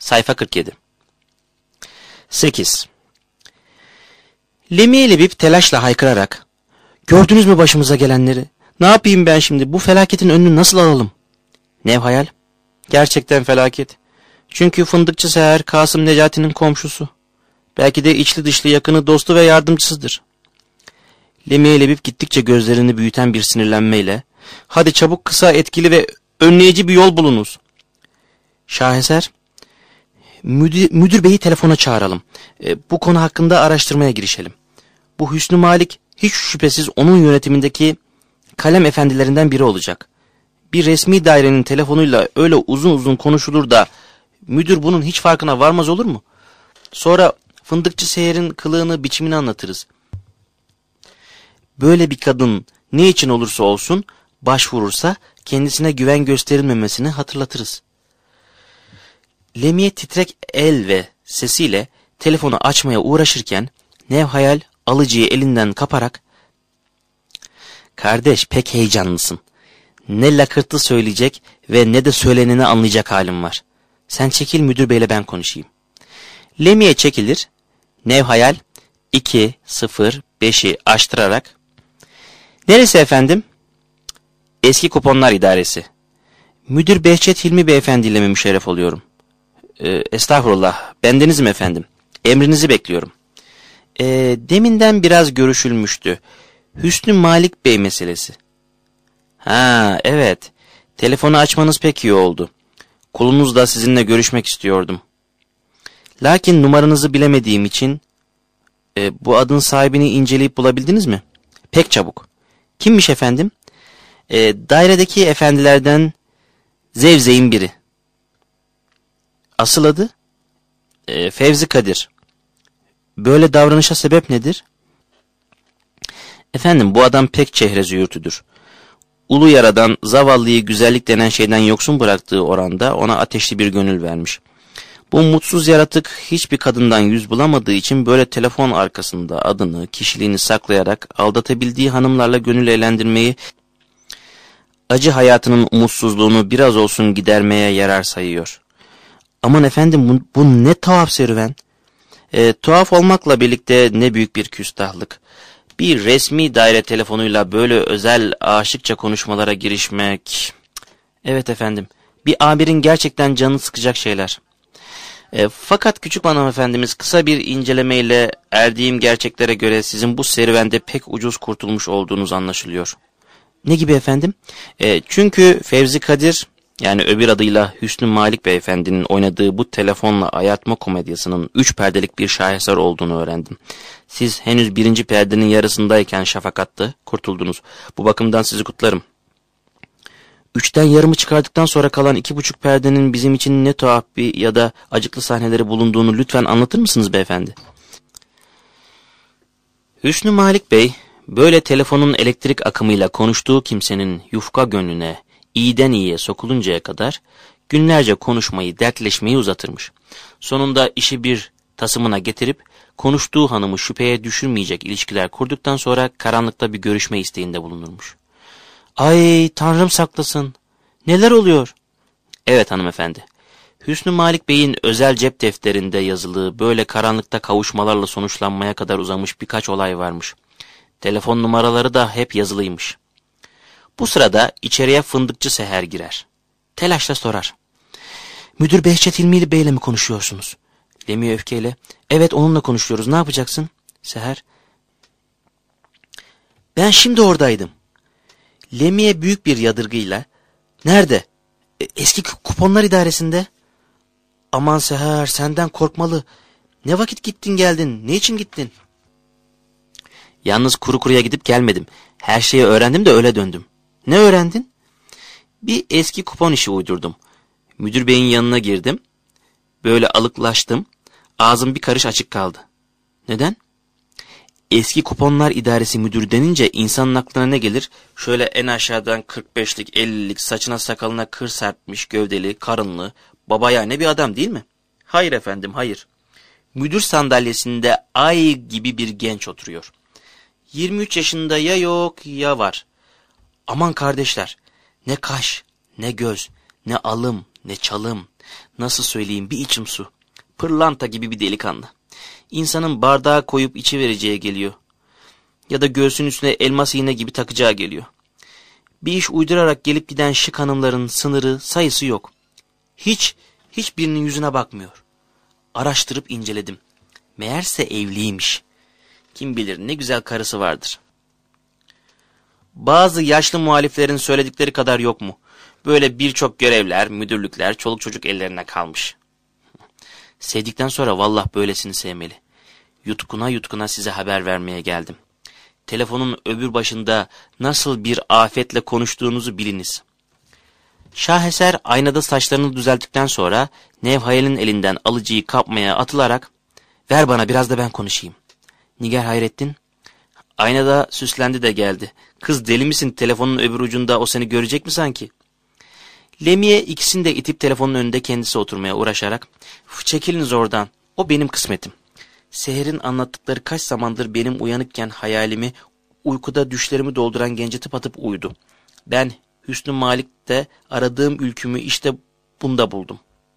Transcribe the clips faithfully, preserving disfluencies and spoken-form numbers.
Sayfa kırk yedi. sekiz. Lemmiye Lebip telaşla haykırarak, "Gördünüz mü başımıza gelenleri? Ne yapayım ben şimdi? Bu felaketin önünü nasıl alalım?" Nevhayal, "Gerçekten felaket. Çünkü Fındıkçı Seher Kasım Necati'nin komşusu. Belki de içli dışlı yakını, dostu ve yardımcısıdır." Lemmiye Lebip gittikçe gözlerini büyüten bir sinirlenmeyle, "Hadi çabuk, kısa, etkili ve önleyici bir yol bulunuz." Şaheser, Müdür, müdür beyi telefona çağıralım. E, bu konu hakkında araştırmaya girişelim. Bu Hüsnü Malik hiç şüphesiz onun yönetimindeki kalem efendilerinden biri olacak. Bir resmi dairenin telefonuyla öyle uzun uzun konuşulur da müdür bunun hiç farkına varmaz olur mu? Sonra Fındıkçı Seher'in kılığını, biçimini anlatırız. Böyle bir kadın ne için olursa olsun başvurursa kendisine güven gösterilmemesini hatırlatırız. Lemmiye titrek el ve sesiyle telefonu açmaya uğraşırken Nevhayal alıcıyı elinden kaparak, "Kardeş, pek heyecanlısın. Ne lakırtı söyleyecek ve ne de söyleneni anlayacak halim var. Sen çekil, müdür beyle ben konuşayım." Lemmiye çekilir. Nevhayal iki sıfır beşi açtırarak, "Neresi efendim?" "Eski Kuponlar İdaresi. Müdür Behçet Hilmi Beyefendiyle mi müşerref oluyorum?" E, estağfurullah, bendenizim efendim. Emrinizi bekliyorum. E, deminden biraz görüşülmüştü. Hüsnü Malik Bey meselesi. Ha, evet. Telefonu açmanız pek iyi oldu. Kulunuz da sizinle görüşmek istiyordum. Lakin numaranızı bilemediğim için e, bu adın sahibini inceleyip bulabildiniz mi? Pek çabuk. Kimmiş efendim? E, dairedeki efendilerden Zevzey'in biri. Asıl adı? E, Fevzi Kadir. Böyle davranışa sebep nedir? Efendim, bu adam pek çehre züğürtüdür. Ulu yaradan zavallıyı güzellik denen şeyden yoksun bıraktığı oranda ona ateşli bir gönül vermiş. Bu mutsuz yaratık hiçbir kadından yüz bulamadığı için böyle telefon arkasında adını, kişiliğini saklayarak aldatabildiği hanımlarla gönül eğlendirmeyi, acı hayatının umutsuzluğunu biraz olsun gidermeye yarar sayıyor. Aman efendim, bu, bu ne tuhaf serüven. E, tuhaf olmakla birlikte ne büyük bir küstahlık. Bir resmi daire telefonuyla böyle özel aşıkça konuşmalara girişmek. Evet efendim, bir amirin gerçekten canını sıkacak şeyler. E, fakat küçük hanımefendimiz, kısa bir incelemeyle erdiğim gerçeklere göre sizin bu serüvende pek ucuz kurtulmuş olduğunuz anlaşılıyor. Ne gibi efendim? E, çünkü Fevzi Kadir, yani öbür adıyla Hüsnü Malik Beyefendi'nin oynadığı bu telefonla ayartma komedyasının üç perdelik bir şaheser olduğunu öğrendim. Siz henüz birinci perdenin yarısındayken şafak attı, kurtuldunuz. Bu bakımdan sizi kutlarım. Üçten yarımı çıkardıktan sonra kalan iki buçuk perdenin bizim için ne tuhaf bir ya da acıklı sahneleri bulunduğunu lütfen anlatır mısınız beyefendi? Hüsnü Malik Bey, böyle telefonun elektrik akımıyla konuştuğu kimsenin yufka gönlüne iyiden iyiye sokuluncaya kadar günlerce konuşmayı, dertleşmeyi uzatırmış. Sonunda işi bir tasımına getirip konuştuğu hanımı şüpheye düşürmeyecek ilişkiler kurduktan sonra karanlıkta bir görüşme isteğinde bulunurmuş. Ay Tanrım saklasın. Neler oluyor? Evet hanımefendi. Hüsnü Malik Bey'in özel cep defterinde yazılı böyle karanlıkta kavuşmalarla sonuçlanmaya kadar uzamış birkaç olay varmış. Telefon numaraları da hep yazılıymış. Bu sırada içeriye Fındıkçı Seher girer. Telaşla sorar. Müdür Behçet Hilmi Bey'le mi konuşuyorsunuz? Lemmiye öfkeyle. Evet, onunla konuşuyoruz. Ne yapacaksın? Seher. Ben şimdi oradaydım. Lemmiye büyük bir yadırgıyla. Nerede? E, eski Kuponlar İdaresi'nde. Aman Seher, senden korkmalı. Ne vakit gittin geldin? Ne için gittin? Yalnız kuru kuruya gidip gelmedim. Her şeyi öğrendim de öyle döndüm. Ne öğrendin? Bir eski kupon işi uydurdum. Müdür beyin yanına girdim. Böyle alıklaştım. Ağzım bir karış açık kaldı. Neden? Eski Kuponlar İdaresi müdürü denince insanın aklına ne gelir? Şöyle en aşağıdan kırk beşlik, ellilik, saçına sakalına kır serpmiş, gövdeli, karınlı, babayane bir adam değil mi? Hayır efendim, hayır. Müdür sandalyesinde ay gibi bir genç oturuyor. yirmi üç yaşında ya yok ya var. Aman kardeşler, ne kaş, ne göz, ne alım, ne çalım, Nasıl söyleyeyim, bir içim su. Pırlanta gibi bir delikanlı. İnsanın bardağa koyup içi vereceğe geliyor. Ya da göğsünün üstüne elmas iğne gibi takacağı geliyor. Bir iş uydurarak gelip giden şık hanımların sınırı, sayısı yok. Hiç, hiçbirinin yüzüne bakmıyor. Araştırıp inceledim. Meğerse evliymiş. Kim bilir ne güzel karısı vardır. Bazı yaşlı muhaliflerin söyledikleri kadar yok mu? Böyle birçok görevler, müdürlükler, çoluk çocuk ellerine kalmış. Sevdikten sonra vallah böylesini sevmeli. Yutkuna yutkuna size haber vermeye geldim. Telefonun öbür başında nasıl bir afetle konuştuğunuzu biliniz. Şaheser aynada saçlarını düzelttikten sonra Nevhayel'in elinden alıcıyı kapmaya atılarak "Ver bana, biraz da ben konuşayım." Nigar Hayrettin, aynada süslendi de geldi. "Kız deli misin, telefonun öbür ucunda o seni görecek mi sanki?" Lemiye ikisini de itip telefonun önünde kendisi oturmaya uğraşarak "Çekiliniz oradan, o benim kısmetim. Seher'in anlattıkları kaç zamandır benim uyanıkken hayalimi, uykuda düşlerimi dolduran gence tıpatıp uydu. Ben Hüsnü Malik'te aradığım ülkümü işte bunda buldum."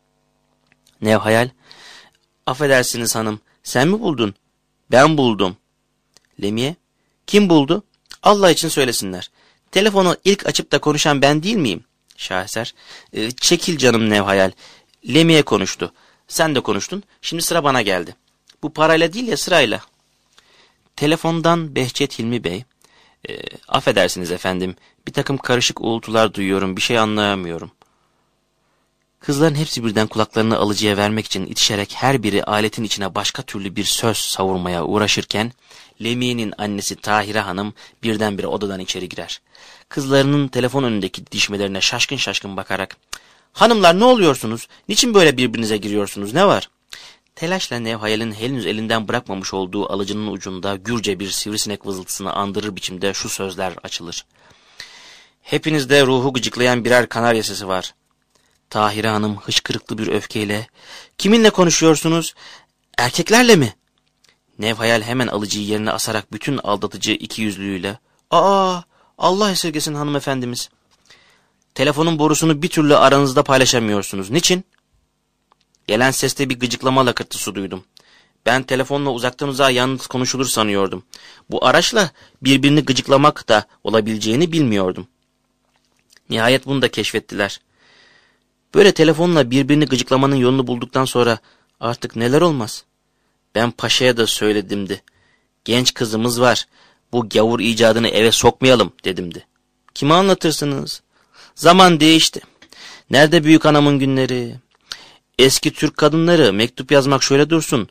Nevhayal, "Affedersiniz hanım, sen mi buldun?" "Ben buldum." Lemiye, "Kim buldu? Allah için söylesinler. Telefonu ilk açıp da konuşan ben değil miyim?" Şaheser, e, "Çekil canım Nevhayal. Lemiye konuştu. Sen de konuştun. Şimdi sıra bana geldi. Bu parayla değil ya, sırayla." Telefondan Behçet Hilmi Bey, e, "Affedersiniz efendim, bir takım karışık uğultular duyuyorum, bir şey anlayamıyorum." Kızların hepsi birden kulaklarını alıcıya vermek için itişerek her biri aletin içine başka türlü bir söz savurmaya uğraşırken, Lemiye'nin annesi Tahire Hanım birdenbire odadan içeri girer. Kızlarının telefon önündeki didişmelerine şaşkın şaşkın bakarak, "Hanımlar, ne oluyorsunuz? Niçin böyle birbirinize giriyorsunuz? Ne var?" Telaşla Nevhayel'in henüz elinden bırakmamış olduğu alıcının ucunda gürce bir sivrisinek vızıltısını andırır biçimde şu sözler açılır: "Hepinizde ruhu gıcıklayan birer kanarya sesi var." Tahire Hanım hıçkırıklı bir öfkeyle, "Kiminle konuşuyorsunuz? Erkeklerle mi?" Nevhayel hemen alıcıyı yerine asarak bütün aldatıcı ikiyüzlülüğüyle, "Aa, Allah esirgesin hanımefendimiz. Telefonun borusunu bir türlü aranızda paylaşamıyorsunuz. Niçin?" Gelen seste bir gıcıklama lakırtısı duydum. Ben telefonla uzaktan uzağa yalnız konuşulur sanıyordum. Bu araçla birbirini gıcıklamak da olabileceğini bilmiyordum. Nihayet bunu da keşfettiler. Böyle telefonla birbirini gıcıklamanın yolunu bulduktan sonra artık neler olmaz. Ben paşaya da söyledimdi. "Genç kızımız var. Bu gavur icadını eve sokmayalım," dedimdi. "Kime anlatırsınız? Zaman değişti. Nerede büyük anamın günleri? Eski Türk kadınları mektup yazmak şöyle dursun,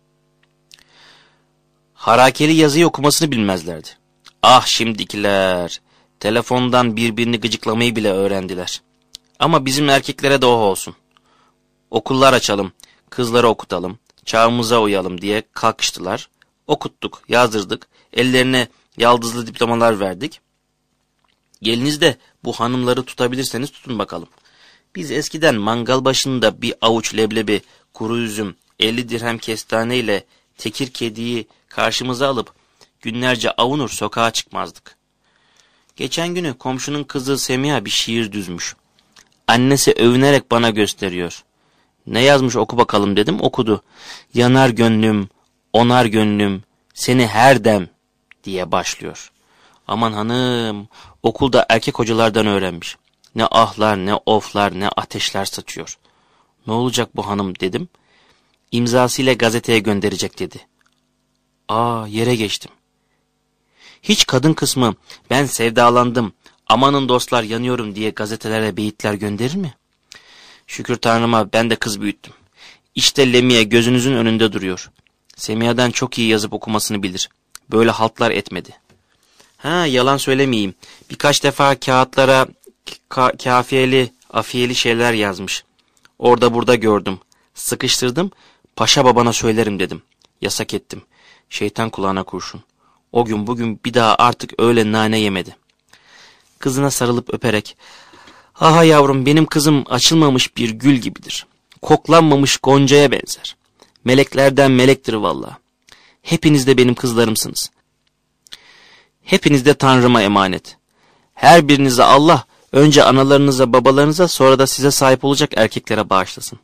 harakeli yazıyı okumasını bilmezlerdi. Ah şimdikiler, telefondan birbirini gıcıklamayı bile öğrendiler. Ama bizim erkeklere de o olsun. Okullar açalım, kızları okutalım, çağımıza uyalım diye kalkıştılar. Okuttuk, yazdırdık, ellerine yaldızlı diplomalar verdik. Geliniz de bu hanımları tutabilirseniz tutun bakalım. Biz eskiden mangal başında bir avuç leblebi, kuru üzüm, elli dirhem kestane ile tekir kediyi karşımıza alıp günlerce avunur sokağa çıkmazdık. Geçen günü komşunun kızı Semiha bir şiir düzmüş. Annesi övünerek bana gösteriyor. Ne yazmış oku bakalım dedim, okudu. Yanar gönlüm, onar gönlüm, seni her dem diye başlıyor. Aman hanım, okulda erkek hocalardan öğrenmiş. Ne ahlar, ne oflar, ne ateşler saçıyor. Ne olacak bu hanım dedim. İmzasıyla gazeteye gönderecek dedi. Aa, yere geçtim. Hiç kadın kısmı ben sevdalandım, amanın dostlar yanıyorum diye gazetelere beyitler gönderir mi? Şükür Tanrıma ben de kız büyüttüm. İşte Lemiye gözünüzün önünde duruyor. Semiha'dan çok iyi yazıp okumasını bilir. Böyle haltlar etmedi. Ha, yalan söylemeyeyim. Birkaç defa kağıtlara ka kafiyeli, afiyeli şeyler yazmış. Orada burada gördüm. Sıkıştırdım. Paşa babana söylerim dedim. Yasak ettim. Şeytan kulağına kurşun. O gün bugün bir daha artık öyle nane yemedi. Kızına sarılıp öperek, aha yavrum benim kızım açılmamış bir gül gibidir. Koklanmamış goncaya benzer. Meleklerden melektir vallahi. Hepiniz de benim kızlarımsınız. Hepiniz de Tanrıma emanet. Her birinize Allah Önce analarınıza, babalarınıza, sonra da size sahip olacak erkeklere bağışlasın.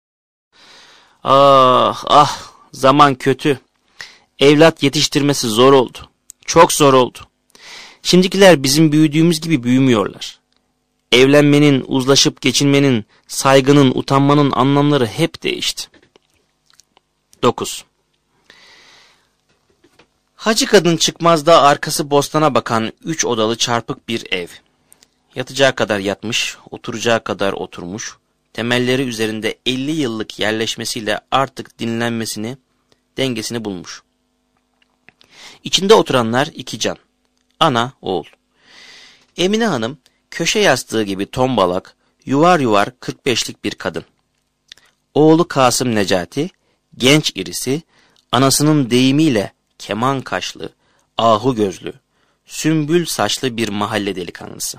Ah ah, zaman kötü. Evlat yetiştirmesi zor oldu. Çok zor oldu. Şimdikiler bizim büyüdüğümüz gibi büyümüyorlar. Evlenmenin, uzlaşıp geçinmenin, saygının, utanmanın anlamları hep değişti. dokuz. Hacı kadın çıkmazda arkası bostana bakan üç odalı çarpık bir ev. Yatacağı kadar yatmış, oturacağı kadar oturmuş, temelleri üzerinde elli yıllık yerleşmesiyle artık dinlenmesini, dengesini bulmuş. İçinde oturanlar iki can, ana, oğul. Emine Hanım, köşe yastığı gibi tombalak, yuvar yuvar kırk beşlik bir kadın. Oğlu Kasım Necati, genç irisi, anasının deyimiyle keman kaşlı, ahu gözlü, sümbül saçlı bir mahalle delikanlısı.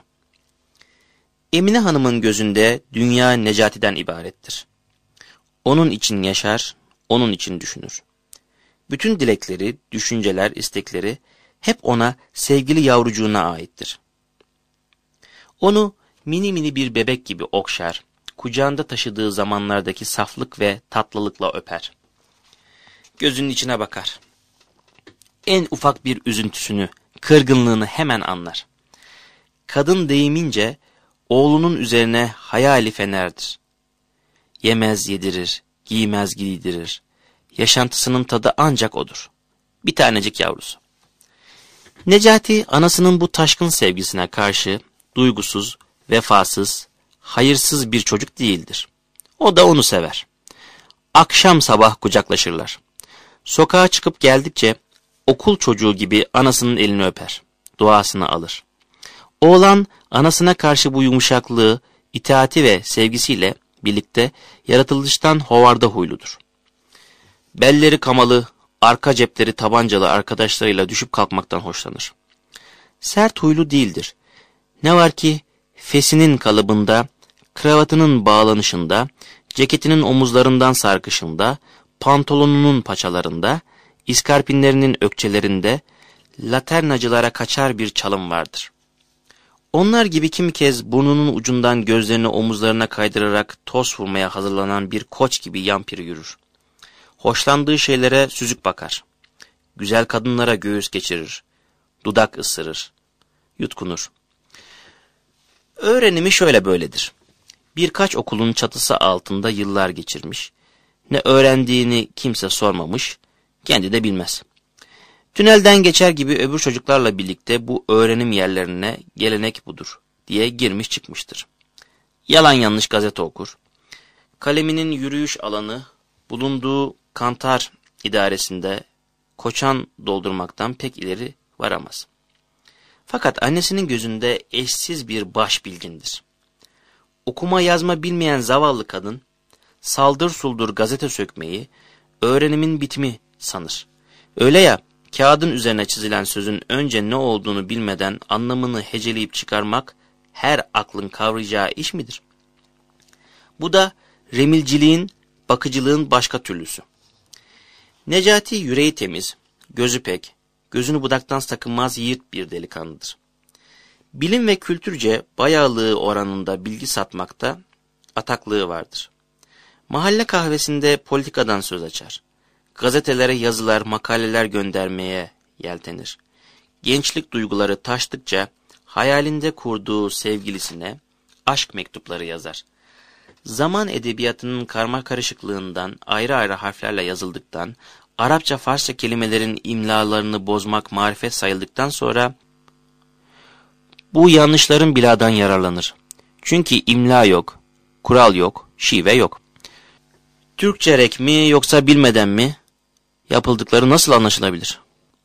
Emine Hanım'ın gözünde dünya Necati'den ibarettir. Onun için yaşar, onun için düşünür. Bütün dilekleri, düşünceler, istekleri hep ona, sevgili yavrucuğuna aittir. Onu mini mini bir bebek gibi okşar, kucağında taşıdığı zamanlardaki saflık ve tatlılıkla öper. Gözünün içine bakar. En ufak bir üzüntüsünü, kırgınlığını hemen anlar. Kadın deyimince oğlunun üzerine hayali fenerdir. Yemez yedirir, giymez giydirir. Yaşantısının tadı ancak odur. Bir tanecik yavrusu. Necati anasının bu taşkın sevgisine karşı duygusuz, vefasız, hayırsız bir çocuk değildir. O da onu sever. Akşam sabah kucaklaşırlar. Sokağa çıkıp geldikçe okul çocuğu gibi anasının elini öper, duasını alır. Oğlan anasına karşı bu yumuşaklığı, itaati ve sevgisiyle birlikte yaratılıştan hovarda huyludur. Belleri kamalı, arka cepleri tabancalı arkadaşlarıyla düşüp kalkmaktan hoşlanır. Sert huylu değildir. Ne var ki fesinin kalıbında, kravatının bağlanışında, ceketinin omuzlarından sarkışında, pantolonunun paçalarında, iskarpinlerinin ökçelerinde, laternacılara kaçar bir çalım vardır. Onlar gibi kimi kez burnunun ucundan gözlerini omuzlarına kaydırarak toz vurmaya hazırlanan bir koç gibi yampiri yürür. Hoşlandığı şeylere süzük bakar. Güzel kadınlara göğüs geçirir. Dudak ısırır. Yutkunur. Öğrenimi şöyle böyledir. Birkaç okulun çatısı altında yıllar geçirmiş. Ne öğrendiğini kimse sormamış, kendi de bilmez. Tünelden geçer gibi öbür çocuklarla birlikte bu öğrenim yerlerine gelenek budur diye girmiş çıkmıştır. Yalan yanlış gazete okur. Kaleminin yürüyüş alanı bulunduğu kantar idaresinde koçan doldurmaktan pek ileri varamaz. Fakat annesinin gözünde eşsiz bir başbilgindir. Okuma yazma bilmeyen zavallı kadın, saldır suldur gazete sökmeyi, öğrenimin bitimi sanır. Öyle ya, kağıdın üzerine çizilen sözün önce ne olduğunu bilmeden anlamını heceleyip çıkarmak, her aklın kavrayacağı iş midir? Bu da remilciliğin, bakıcılığın başka türlüsü. Necati yüreği temiz, gözü pek, gözünü budaktan sakınmaz yiğit bir delikanlıdır. Bilim ve kültürce bayağılığı oranında bilgi satmakta ataklığı vardır. Mahalle kahvesinde politikadan söz açar. Gazetelere yazılar, makaleler göndermeye yeltenir. Gençlik duyguları taştıkça hayalinde kurduğu sevgilisine aşk mektupları yazar. Zaman edebiyatının karma karışıklığından ayrı ayrı harflerle yazıldıktan, Arapça Farsça kelimelerin imlalarını bozmak marifet sayıldıktan sonra bu yanlışların biladan yararlanır. Çünkü imla yok, kural yok, şive yok. Türkçerek mi yoksa bilmeden mi yapıldıkları nasıl anlaşılabilir?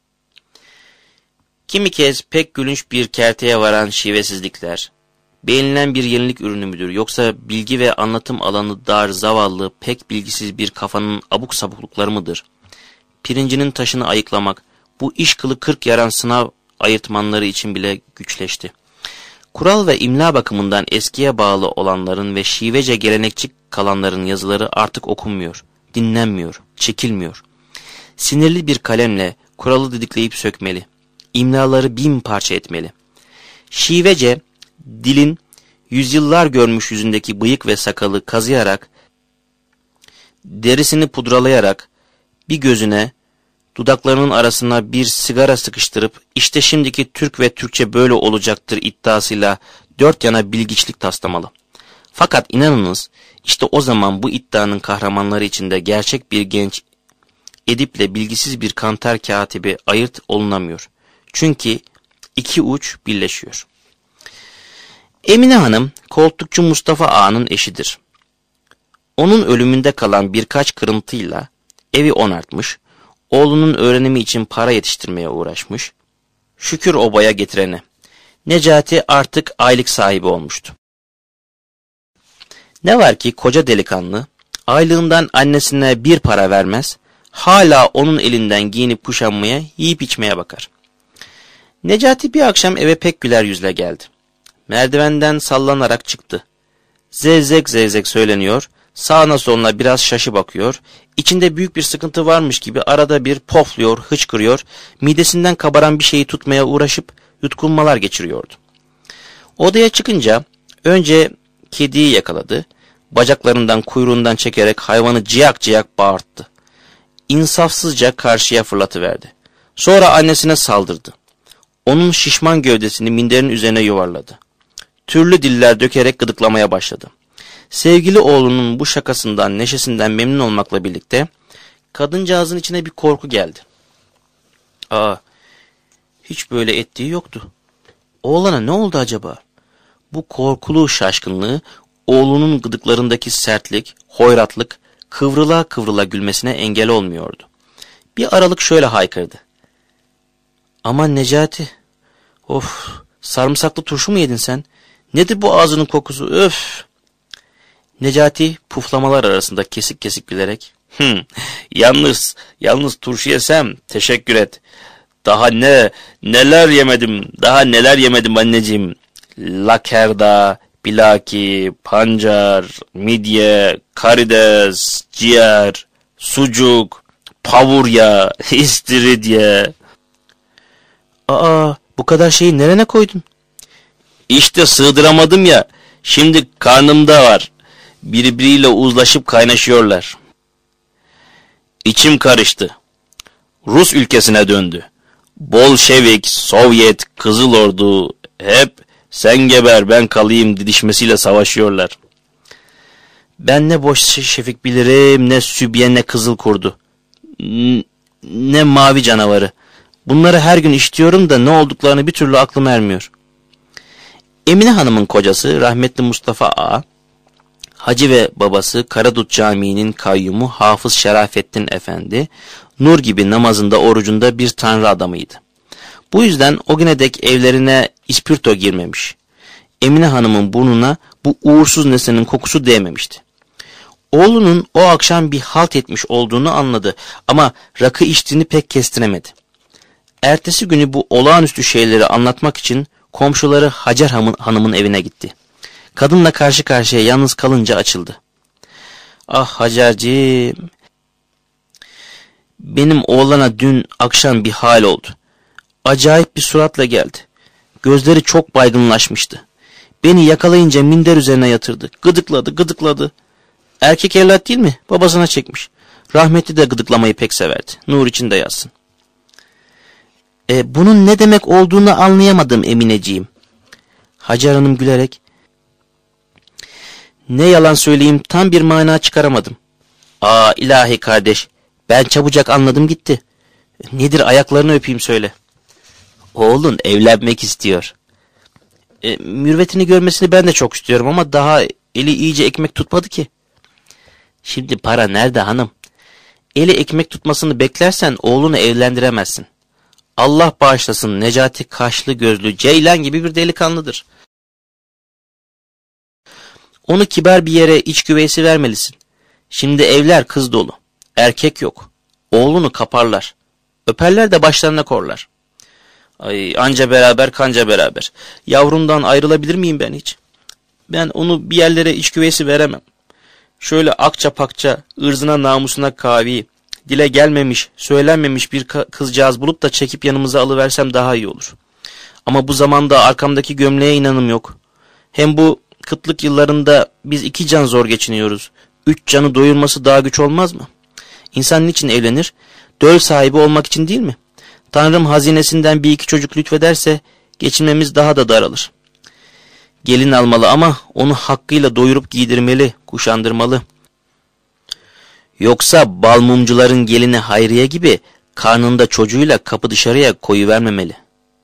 Kimi kez pek gülünç bir kerteye varan şivesizlikler, beğenilen bir yenilik ürünü müdür yoksa bilgi ve anlatım alanı dar, zavallı, pek bilgisiz bir kafanın abuk sabuklukları mıdır? Pirincinin taşını ayıklamak, bu iş kılı kırk yaran sınav ayırtmanları için bile güçleşti. Kural ve imla bakımından eskiye bağlı olanların ve şivece gelenekçi kalanların yazıları artık okunmuyor, dinlenmiyor, çekilmiyor. Sinirli bir kalemle kuralı didikleyip sökmeli, imlaları bin parça etmeli. Şivece, dilin yüzyıllar görmüş yüzündeki bıyık ve sakalı kazıyarak, derisini pudralayarak, bir gözüne, dudaklarının arasına bir sigara sıkıştırıp, işte şimdiki Türk ve Türkçe böyle olacaktır iddiasıyla dört yana bilgiçlik taslamalı. Fakat inanınız, işte o zaman bu iddianın kahramanları içinde gerçek bir genç ediple bilgisiz bir kantar katibi ayırt olunamıyor. Çünkü iki uç birleşiyor. Emine Hanım, koltukçu Mustafa Ağa'nın eşidir. Onun ölümünde kalan birkaç kırıntıyla evi onartmış, oğlunun öğrenimi için para yetiştirmeye uğraşmış, şükür obaya getirene. Necati artık aylık sahibi olmuştu. Ne var ki koca delikanlı, aylığından annesine bir para vermez, hala onun elinden giyinip kuşanmaya, yiyip içmeye bakar. Necati bir akşam eve pek güler yüzle geldi. Merdivenden sallanarak çıktı. Zevzek zevzek söyleniyor, sağına soluna biraz şaşı bakıyor, içinde büyük bir sıkıntı varmış gibi arada bir pofluyor, hıçkırıyor, midesinden kabaran bir şeyi tutmaya uğraşıp yutkunmalar geçiriyordu. Odaya çıkınca önce kediyi yakaladı, bacaklarından kuyruğundan çekerek hayvanı ciyak ciyak bağırttı. İnsafsızca karşıya fırlatıverdi. Sonra annesine saldırdı. Onun şişman gövdesini minderin üzerine yuvarladı. Türlü diller dökerek gıdıklamaya başladı. Sevgili oğlunun bu şakasından, neşesinden memnun olmakla birlikte kadıncağızın içine bir korku geldi. Aa, hiç böyle ettiği yoktu. Oğlana ne oldu acaba? Bu korkulu şaşkınlığı, oğlunun gıdıklarındaki sertlik, hoyratlık, kıvrıla kıvrıla gülmesine engel olmuyordu. Bir aralık şöyle haykırdı. Aman Necati, of, sarımsaklı turşu mu yedin sen? Nedir bu ağzının kokusu, öf! Necati puflamalar arasında kesik kesik gülerek, Hım, yalnız, yalnız turşu yesem teşekkür et. Daha ne, neler yemedim, daha neler yemedim anneciğim. Lakerda, bilaki, pancar, midye, karides, ciğer, sucuk, pavurya, istiridye. Aa, bu kadar şeyi nerene koydun? İşte sığdıramadım ya, şimdi karnımda var. Birbiriyle uzlaşıp kaynaşıyorlar. İçim karıştı. Rus ülkesine döndü. Bolşevik, Sovyet, Kızıl Ordu hep sen geber ben kalayım didişmesiyle savaşıyorlar. Ben ne boş şefik bilirim, ne Sübyen, ne Kızıl Kurdu, ne mavi canavarı. Bunları her gün işitiyorum da ne olduklarını bir türlü aklım ermiyor. Emine Hanım'ın kocası rahmetli Mustafa Ağa, hacı ve babası Karadut Camii'nin kayyumu Hafız Şerafettin Efendi, nur gibi namazında orucunda bir tanrı adamıydı. Bu yüzden o güne dek evlerine ispirto girmemiş. Emine Hanım'ın burnuna bu uğursuz nesnenin kokusu değmemişti. Oğlunun o akşam bir halt etmiş olduğunu anladı ama rakı içtiğini pek kestiremedi. Ertesi günü bu olağanüstü şeyleri anlatmak için komşuları Hacer Hanım'ın evine gitti. Kadınla karşı karşıya yalnız kalınca açıldı. Ah Hacerciğim, benim oğlana dün akşam bir hal oldu. Acayip bir suratla geldi. Gözleri çok baygınlaşmıştı. Beni yakalayınca minder üzerine yatırdı. Gıdıkladı, gıdıkladı. Erkek evlat değil mi? Babasına çekmiş. Rahmetli de gıdıklamayı pek severdi. Nur içinde yatsın. E, bunun ne demek olduğunu anlayamadım Emineciğim. Hacer Hanım gülerek, ne yalan söyleyeyim tam bir mana çıkaramadım. Aa ilahi kardeş, ben çabucak anladım gitti. Nedir ayaklarını öpeyim söyle. Oğlun evlenmek istiyor. E, mürvetini görmesini ben de çok istiyorum ama daha eli iyice ekmek tutmadı ki. Şimdi para nerede hanım? Eli ekmek tutmasını beklersen oğlunu evlendiremezsin. Allah bağışlasın, Necati kaşlı gözlü ceylan gibi bir delikanlıdır. Onu kibar bir yere iç güveysi vermelisin. Şimdi evler kız dolu. Erkek yok. Oğlunu kaparlar. Öperler de başlarına korlar. Ay anca beraber kanca beraber. Yavrumdan ayrılabilir miyim ben hiç? Ben onu bir yerlere iç güveysi veremem. Şöyle akça pakça, ırzına namusuna kavi, dile gelmemiş, söylenmemiş bir kızcağız bulup da çekip yanımıza alıversem daha iyi olur. Ama bu zamanda arkamdaki gömleğe inanım yok. Hem bu kıtlık yıllarında biz iki can zor geçiniyoruz. Üç canı doyurması daha güç olmaz mı? İnsan niçin evlenir? Döl sahibi olmak için değil mi? Tanrım hazinesinden bir iki çocuk lütfederse geçinmemiz daha da daralır. Gelin almalı ama onu hakkıyla doyurup giydirmeli, kuşandırmalı. Yoksa bal mumcuların gelini Hayriye gibi karnında çocuğuyla kapı dışarıya koyuvermemeli.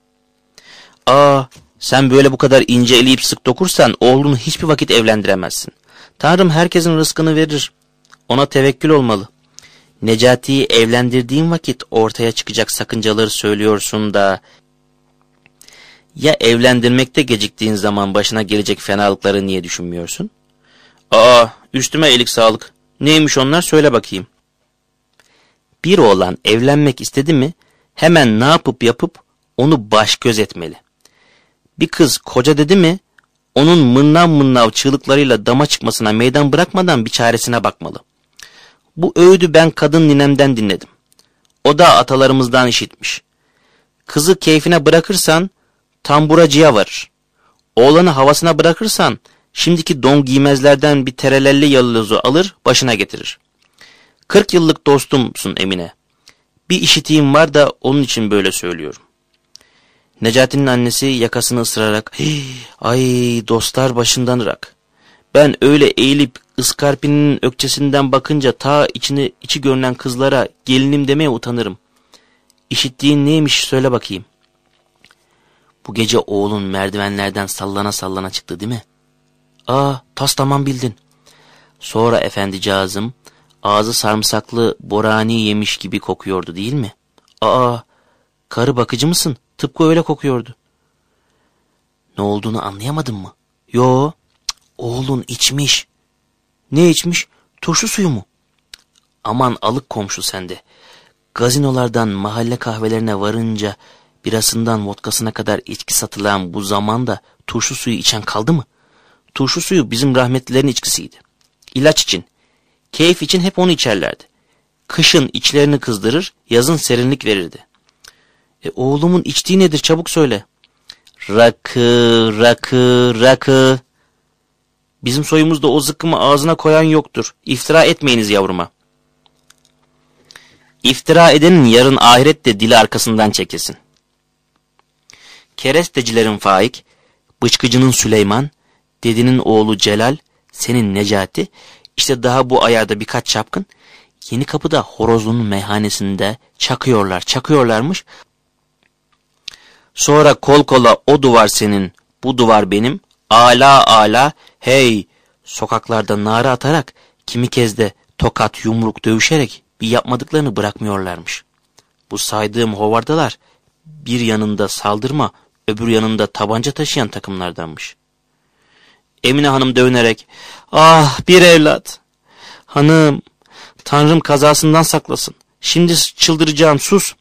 Aa, sen böyle bu kadar ince eleyip sık dokursan oğlunu hiçbir vakit evlendiremezsin. Tanrım herkesin rızkını verir. Ona tevekkül olmalı. Necati'yi evlendirdiğin vakit ortaya çıkacak sakıncaları söylüyorsun da... Ya evlendirmekte geciktiğin zaman başına gelecek fenalıkları niye düşünmüyorsun? Aa, üstüme iyilik sağlık. Neymiş onlar söyle bakayım. Bir oğlan evlenmek istedi mi hemen ne yapıp yapıp onu baş göz etmeli. Bir kız koca dedi mi onun mırnav mırnav çığlıklarıyla dama çıkmasına meydan bırakmadan bir çaresine bakmalı. Bu öğüdü ben kadın ninemden dinledim. O da atalarımızdan işitmiş. Kızı keyfine bırakırsan tamburacıya varır. Oğlanı havasına bırakırsan şimdiki don giymezlerden bir terelelli yallozu alır başına getirir. Kırk yıllık dostumsun Emine. Bir işitiğim var da onun için böyle söylüyorum. Necati'nin annesi yakasını ısırarak ay dostlar başından ırak. Ben öyle eğilip ıskarpinin ökçesinden bakınca ta içini içi görünen kızlara gelinim demeye utanırım. İşittiğin neymiş söyle bakayım. Bu gece oğlun merdivenlerden sallana sallana çıktı değil mi? Aa, tas tamam bildin. Sonra efendicağızım ağzı sarımsaklı borani yemiş gibi kokuyordu değil mi? Aa, karı bakıcı mısın? Tıpkı öyle kokuyordu. Ne olduğunu anlayamadın mı? Yo, oğlun içmiş. Ne içmiş? Turşu suyu mu? Aman alık komşu sende. Gazinolardan mahalle kahvelerine varınca birasından vodkasına kadar içki satılan bu zamanda turşu suyu içen kaldı mı? Turşu suyu bizim rahmetlilerin içkisiydi. İlaç için, keyif için hep onu içerlerdi. Kışın içlerini kızdırır, yazın serinlik verirdi. E oğlumun içtiği nedir çabuk söyle. Rakı, rakı, rakı. Bizim soyumuzda o zıkkımı ağzına koyan yoktur. İftira etmeyiniz yavruma. İftira edenin yarın ahirette dili arkasından çekesin. Kerestecilerin Faik, bıçkıcının Süleyman, dedinin oğlu Celal, senin Necati, işte daha bu ayarda birkaç çapkın, Yenikapı'da Horozlu'nun meyhanesinde çakıyorlar, çakıyorlarmış. Sonra kol kola o duvar senin, bu duvar benim, ala ala, hey, sokaklarda nara atarak, kimi kez de tokat yumruk dövüşerek bir yapmadıklarını bırakmıyorlarmış. Bu saydığım hovardalar bir yanında saldırma, öbür yanında tabanca taşıyan takımlardanmış. Emine Hanım dövünerek, ah bir evlat, hanım, Tanrım kazasından saklasın, şimdi çıldıracağım sus.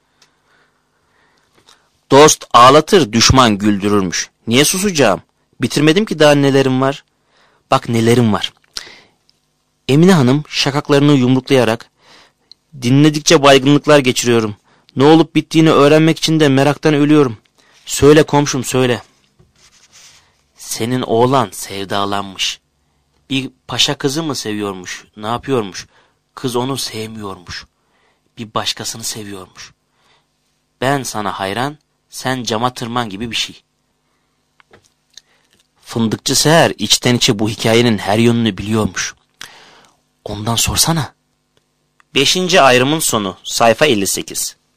Dost ağlatır, düşman güldürürmüş. Niye susacağım? Bitirmedim ki daha nelerim var. Bak nelerim var. Emine Hanım şakaklarını yumruklayarak, dinledikçe baygınlıklar geçiriyorum. Ne olup bittiğini öğrenmek için de meraktan ölüyorum. Söyle komşum söyle. Senin oğlan sevdalanmış. Bir paşa kızı mı seviyormuş? Ne yapıyormuş? Kız onu sevmiyormuş. Bir başkasını seviyormuş. Ben sana hayran, sen cama tırman gibi bir şey. Fındıkçı Seher içten içe bu hikayenin her yönünü biliyormuş. Ondan sorsana. Beşinci ayrımın sonu, sayfa elli sekiz.